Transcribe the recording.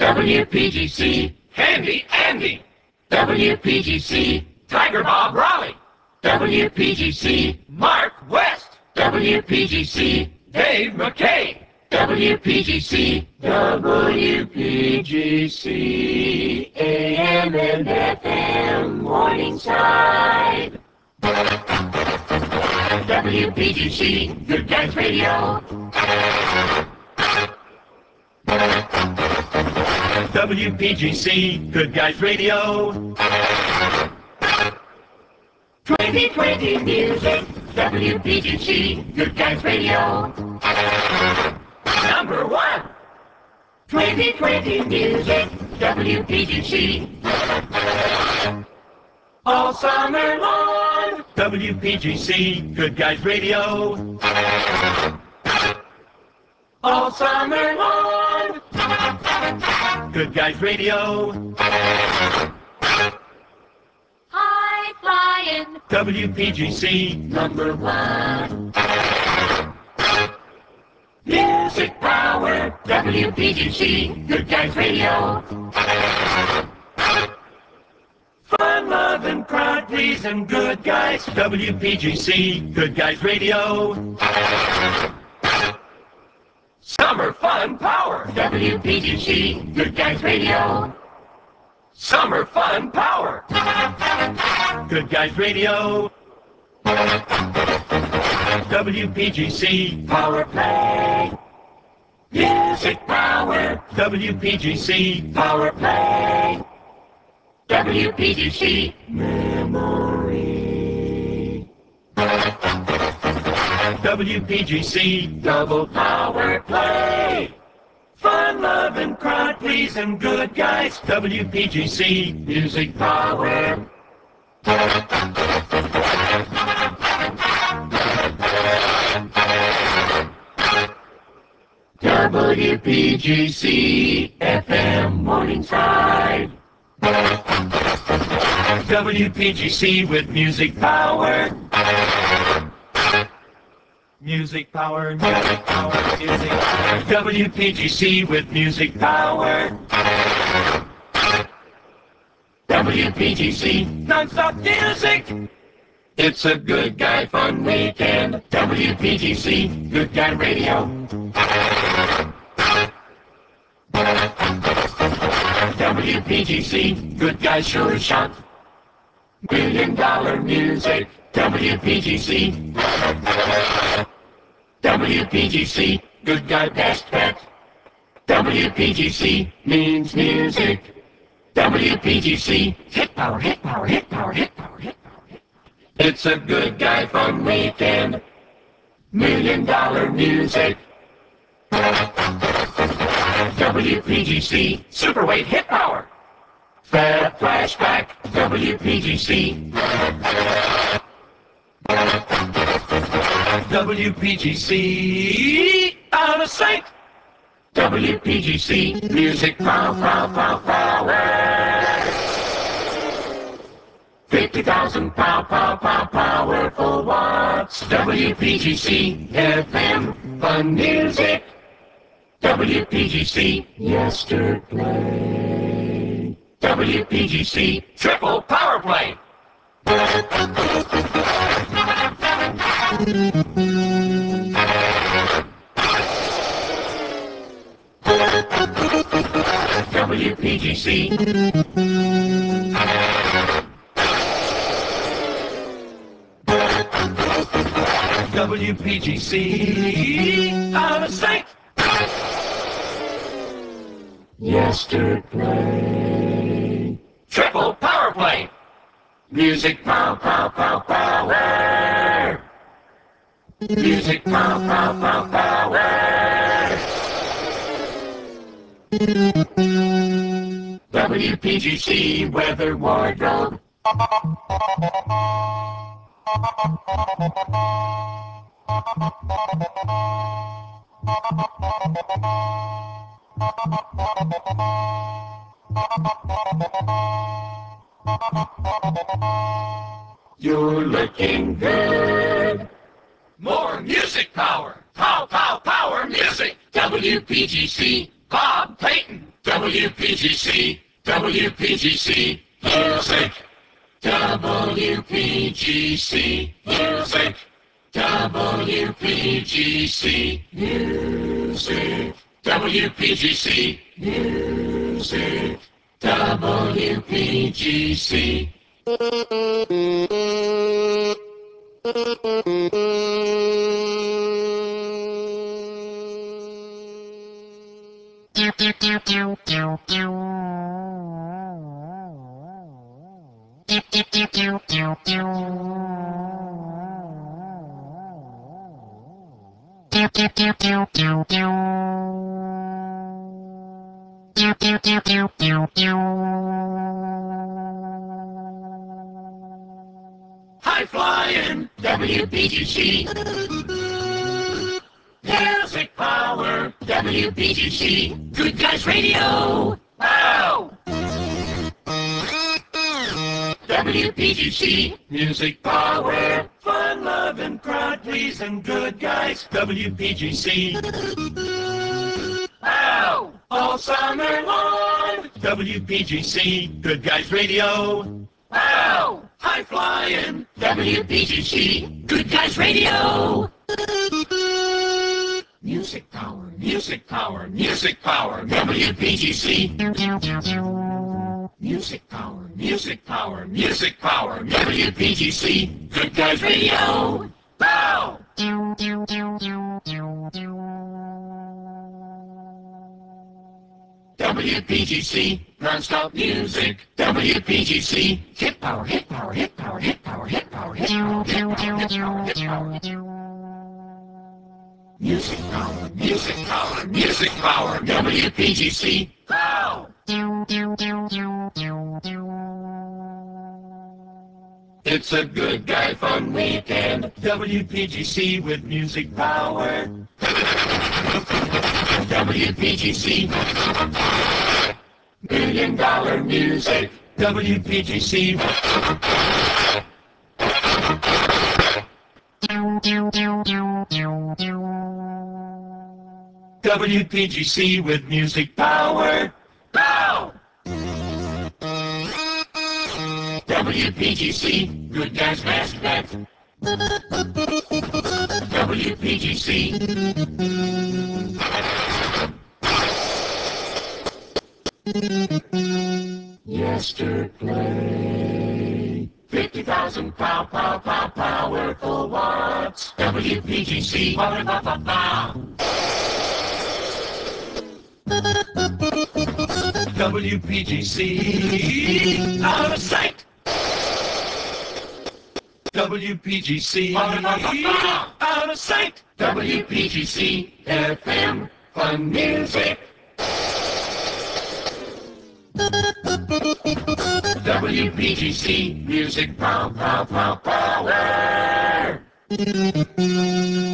WPGC, Handy Andy. WPGC, Tiger Bob Raleigh. WPGC, Mark West. WPGC, Dave McKay. WPGC, WPGC, AM and FM, Morningside. WPGC, Good Guys Radio. WPGC, Good Guys Radio. 2020 music, WPGC, Good Guys Radio. Number one. 2020 music, WPGC. All summer long, WPGC, Good Guys Radio. All summer long, Good Guys Radio. High flying, WPGC, number one. Music power, WPGC, Good Guys Radio. Fun, love, and crowd pleasing Good Guys, WPGC, Good Guys Radio. Summer fun power, WPGC, Good Guys Radio. Summer fun power, Good Guys Radio. WPGC Power Play. Music power, WPGC Power Play. WPGC Memory. WPGC Double Power Play. Fun, love, and crowd pleasing Good Guys, WPGC Music Power. WPGC FM Morningside. WPGC with music power. Music power, music power, music power. WPGC with music power. WPGC non-stop music. It's a good guy fun weekend. WPGC, Good Guy Radio. WPGC, Good Guy Sure Shot. $1 million music. WPGC. WPGC, Good Guy Best Bet. WPGC means music. WPGC, hit power, hit power, hit power, hit power, hit power, hit power. It's a good guy fun weekend. $1 million music. WPGC, Superweight Hit Power. Fab Flashback, WPGC. WPGC, Out of Sight. WPGC, Music Power, Power, Power, Power. 50,000 power, power, power, powerful watts. WPGC, FM, fun music. WPGC, Yesterday. WPGC, Triple Power Play. WPGC. WPGC, Out of Sight. Yesterday. Triple Power Play. Music power, power, power, power. Music power, power, power, power. WPGC Weather Wardrobe. You're looking good. More music power. Pow, pow, power music. WPGC Bob Clayton, WPGC, WPGC Music, WPGC Music, WPGC Music, WPGC Music, WPGC. High flying WPGC. Music power WPGC. Good Guys Radio. Wow. WPGC. Music power. Fun, love, and crowd pleasing good guys. WPGC. Wow. All summer long. WPGC. Good Guys Radio. Wow. High flying WPGC. Good Guys Radio. Music power, music power, music power, WPGC. Music power, music power, music power, WPGC. Good Guys Radio. Bow! WPGC, non-stop music. WPGC, hit power, hit power, hit power, hit power, hit power, hit power, hit power, hit power, hit power, hit power. Music power, music power, music power, WPGC. Pow! It's a good guy fun weekend. WPGC with music power. WPGC. $1 million music. WPGC. WPGC with music power. Pow! WPGC, good guys best bet. WPGC. Yesterday. 50,000 powerful watts. WPGC. Power, pow, pow, pow. WPGC. Out of sight. WPGC. Out of sight. WPGC. FM. Fun music. WPGC. Music power.